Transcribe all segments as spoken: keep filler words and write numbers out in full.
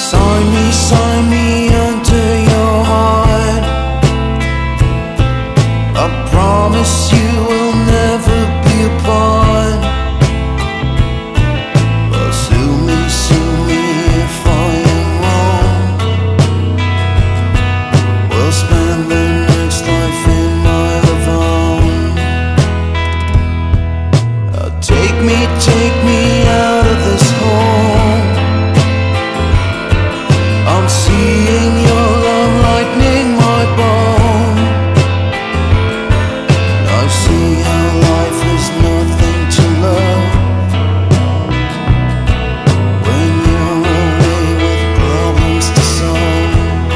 Sign me, sign me under your heart. I promise you we'll never be apart. Well, sue me, sue me if I am wrong. We'll spend the next life in my love home. Uh, take me, take me out of this home. I'm seeing your love lightning my bone. I see how life is nothing to love when you're away with problems to solve.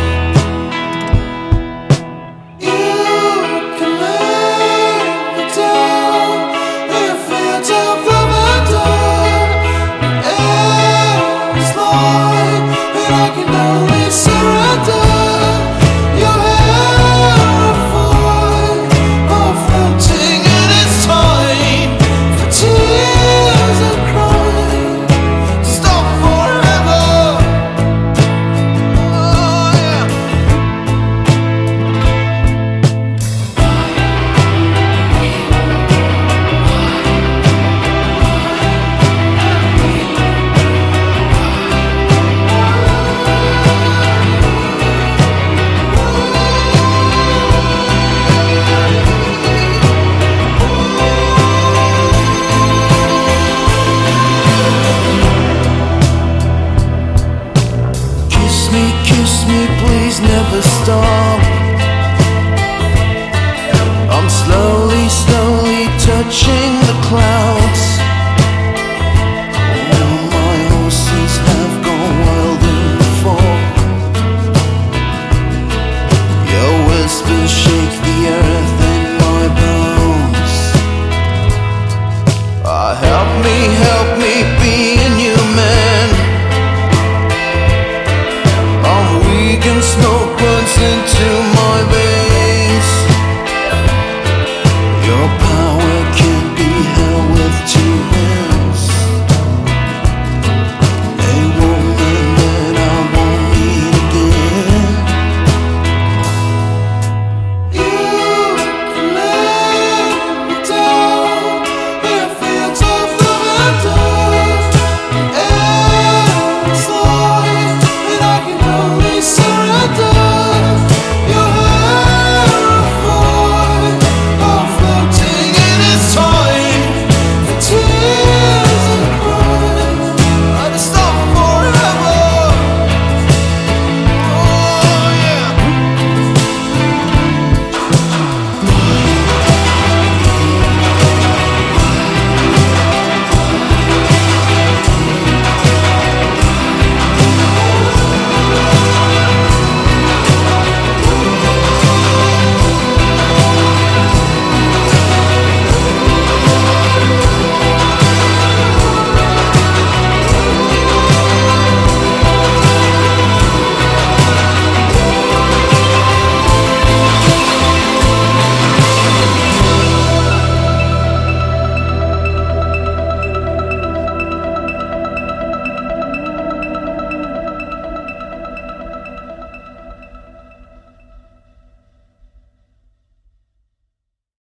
You can let me down if it's a forever done. Air is light and I can only surrender. Your hair of fire, I'm floating and it's time for tears and crying to stop forever. Oh yeah. Kiss me, kiss me, please never stop. I'm slowly, slowly touching the clouds.